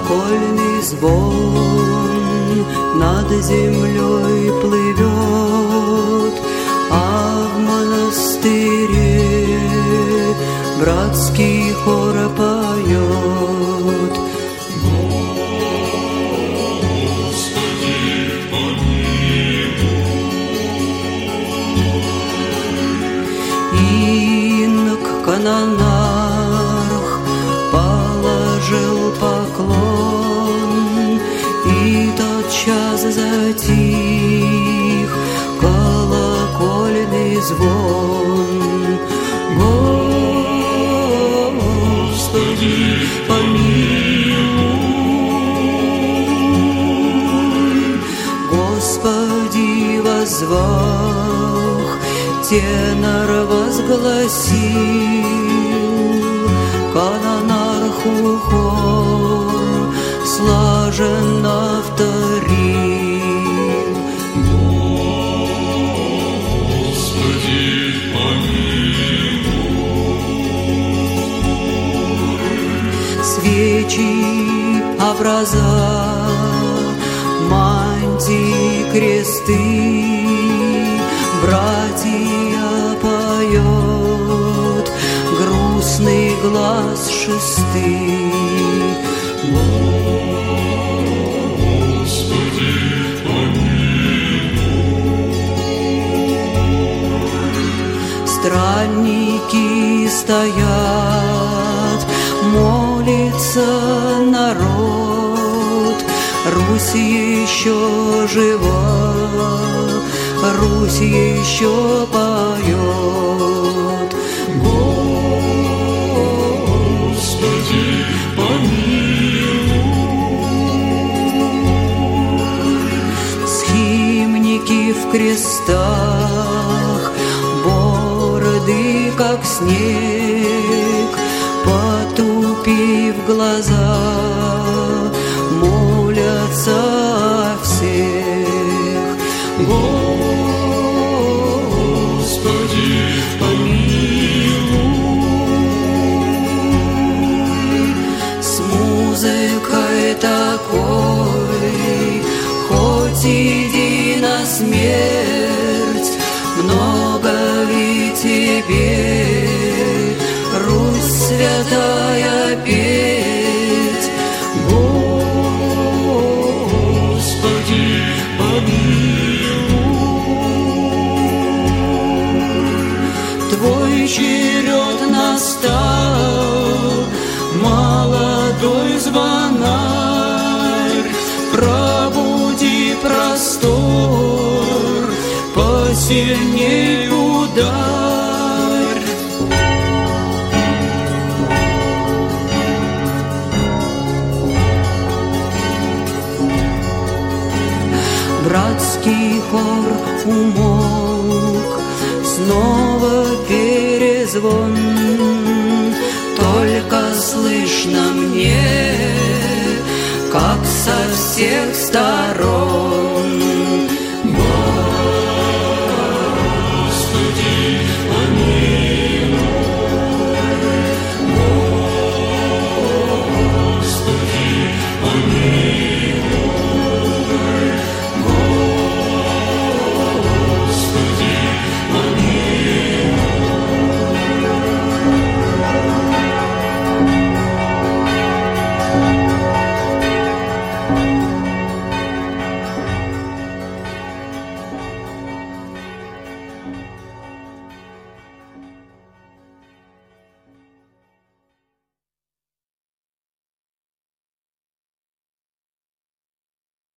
колокольный звон над землей плывет, а в монастыре братский хор поет. Канонарх положил поклон, и тотчас затих колокольный звон. Господи, помилуй, Господи, воззвах, тенор возгласил, канонарху хор слаженно вторил. Господи, помилуй. Свечи, образа, мантии, кресты, братья поет, грустный глаз шесты. Господи, помилуй. Странники стоят, молится народ, Русь еще жива, Русь еще поет. Господи, помилуй. Схимники в крестах, бороды как снег, потупив глаза, молятся о всех. Господи, помилуй. С музыкой такой, хоть иди на смерть, много ведь тебе, Русь святая, петь. Господи, помилуй. Твой черед настал, молодой звонарь, пробуди простор, посильней ударь. Братский хор умолк, снова перезвон, только слышно мне, как со всех сторон